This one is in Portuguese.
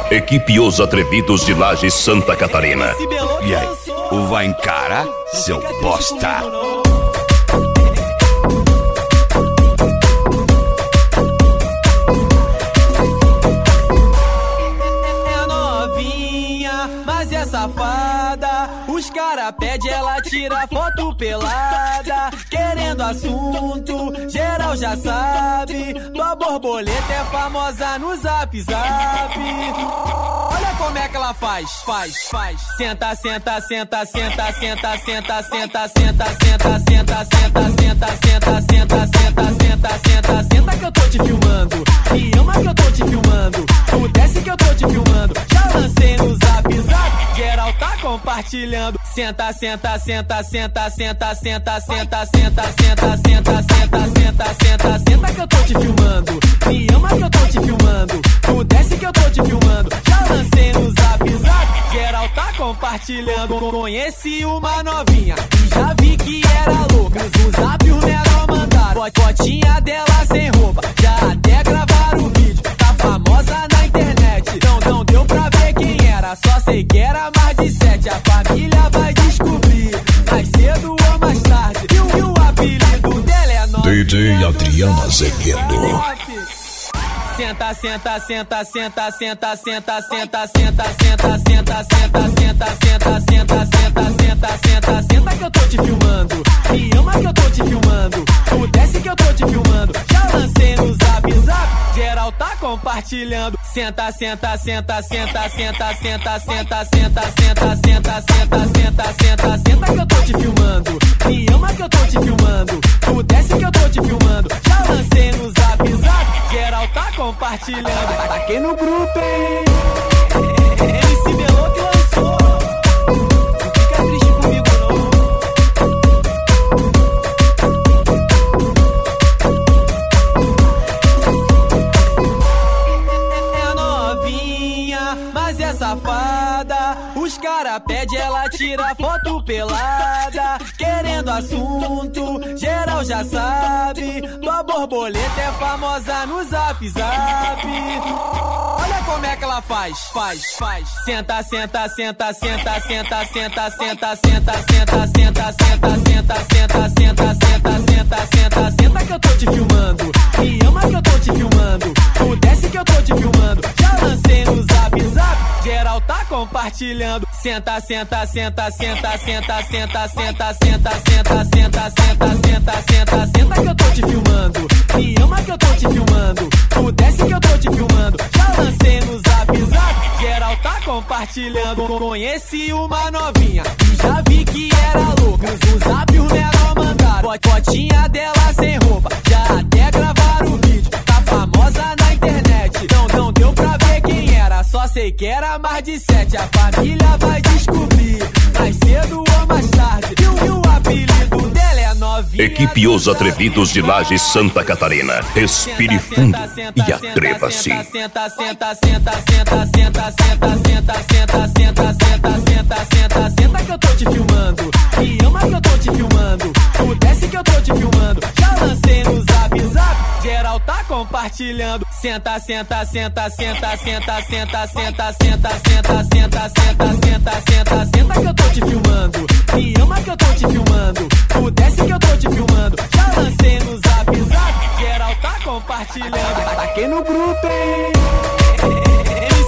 Equipe Os Atrevidos de Lages, Santa Catarina. E aí, vai encarar, seu bosta? É novinha, mas é safada. Os cara pede, ela tira foto pelada. Querendo assunto, geral já sabe. Tua borboleta é famosa no Zap Zap. Olha como é que ela faz. Senta, senta, senta, senta, senta, senta, senta, senta, senta, senta, senta, senta, senta, senta, senta, senta, senta, senta que eu tô te filmando. Me ama que eu tô te filmando. Tu desce que eu tô te filmando. Já lancei no Zap Zap. Geral tá compartilhando. Senta, senta, senta, senta, senta, senta, senta, senta, senta, senta, senta, senta, senta, senta que eu tô te filmando. Me ama que eu tô te filmando. Tu desce que eu tô te filmando. Já lancei no Zap Zap. Geral tá compartilhando. Conheci uma novinha e já vi que era louca. No Zap o menor mandaram fotinha dela sem roupa. Já até gravaram o vídeo. Tá famosa na internet. Não deu pra ver quem era. Só sei que era mais de 7. A família vai descobrir mais cedo ou mais tarde. E o apelido dela é novinha. DJ Adriana Azevedo. Senta, senta, senta, senta, senta, senta, senta, senta, senta, senta, senta, senta, senta, senta, senta, senta, senta, senta que eu tô te filmando. Me ama que eu tô te filmando. Tu desce que eu tô te filmando. Já lancei no Zap Zap. Geral tá compartilhando. Senta, senta, senta, senta, senta, senta, senta, senta, senta, senta, senta, senta, senta, senta que eu tô te filmando. Me ama que eu tô te filmando. Tu desce que eu tô te filmando. Já lancei no Zap Zap. Geral tá compartilhando. Taquei no grupo, hein? MC Melô que lançou. Não fica triste comigo, não. É novinha, mas é safada. Os cara pede, ela tira foto pelada. Querendo assunto, geral já sabe. Tua borboleta é famosa no Zap Zap. Olha como é que ela faz. Senta, senta, senta, senta, senta, senta, senta, senta, senta, senta, senta, senta, senta, senta, senta, senta, senta, senta que eu tô te filmando. Me ama que eu tô te filmando. Tu desce que eu tô te filmando. Já lancei no Zap Zap. Geral tá compartilhando. Senta, senta, senta, senta, senta, senta, senta, senta, senta, senta, senta, senta, senta, senta que eu tô te filmando. Me ama que eu tô te filmando. Tu desce que eu tô te filmando. Já lancei no Zap Zap. Geral tá compartilhando. Conheci uma novinha e já vi que era louca. No Zap o menor mandaram fotinha dela sem roupa. Já até gravaram o vídeo. Tá famosa na internet. Não deu pra ver quem era. Só sei que era mais de 7. A família vai descobrir mais cedo ou mais tarde. E o apelido dela é novinha. Equipe Os Atrevidos de Lages, Santa Catarina. Respire fundo e atreva-se. Senta, senta, senta, senta, senta, senta, senta, senta, senta, senta, senta, senta, senta que eu tô te filmando. Me ama que eu tô te filmando. Tu desce que eu tô te filmando. Já lancei no Zap Zap. Geral tá compartilhando. Senta, senta, senta, senta, senta, senta, senta, senta, senta, senta, senta, senta, senta, senta que eu tô te filmando. Me ama que eu tô te filmando. Tu desce que eu tô te filmando. Já lancei no Zap Zap. Geral tá compartilhando. Taquei no grupo, hein?